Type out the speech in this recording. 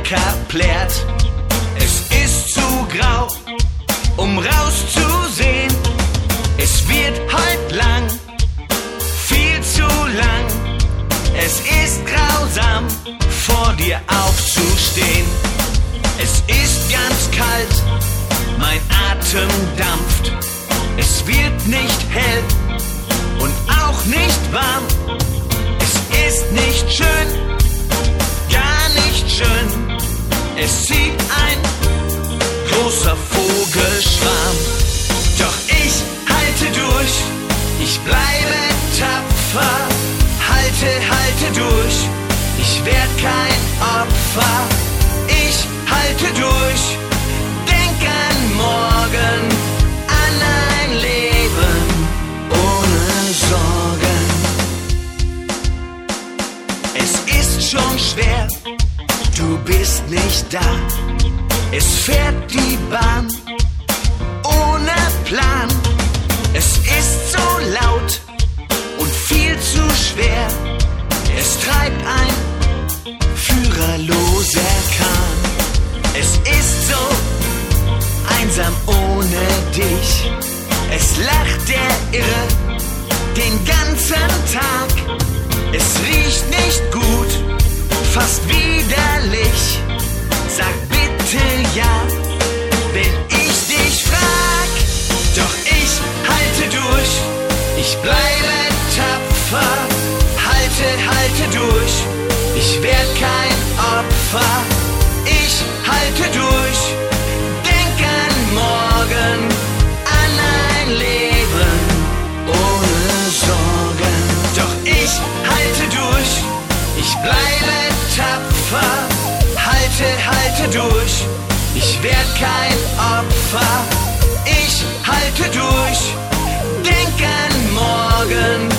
verklärt. Es ist zu grau, um rauszusehen. Es wird heute lang, viel zu lang. Es ist grausam, vor dir aufzustehen. Es ist ganz kalt, mein Atem dampft. Es wird nicht hell und auch nicht warm. Es ist nicht schön, gar nicht schön. Es zieht ein großer Vogelschwarm. Doch ich halte durch, ich bleibe tapfer. Halte durch, ich werd kein Opfer. Ich halte durch, denk an morgen, an ein Leben ohne Sorgen. Es ist schon schwer, du bist nicht da. Es fährt die Bahn ohne Plan. Es ist so laut und viel zu schwer. Es treibt ein führerloser Kahn. Es ist so einsam ohne dich. Es lacht der Irre den ganzen Tag. Es riecht nicht gut, fast widerlich. Sag bitte ja, wenn ich dich frag. Doch ich halte durch, ich bleibe tapfer. Halte durch, ich werd kein Opfer. Ich halte durch, denk an morgen, an ein Leben ohne Sorgen. Doch ich halte durch, ich bleibe tapfer. Halte durch, ich werd kein Opfer. Ich halte durch, denk an morgen.